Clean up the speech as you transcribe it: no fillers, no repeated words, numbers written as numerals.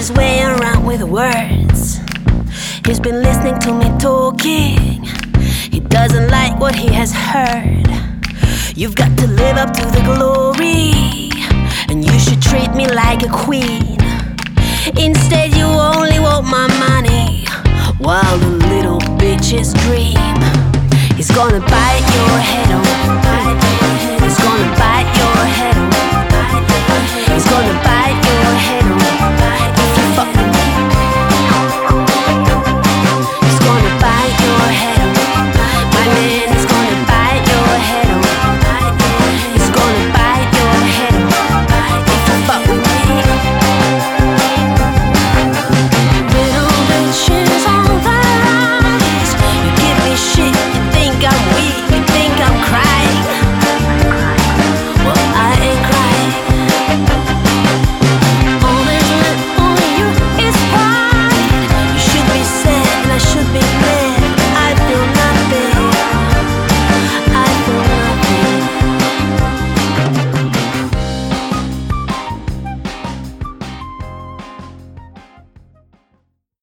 his way around with words. He's been listening to me talking. He doesn't like what he has heard. You've got to live up to the glory, and you should treat me like a queen. Instead you only want my money, while the little bitches dream. He's gonna buy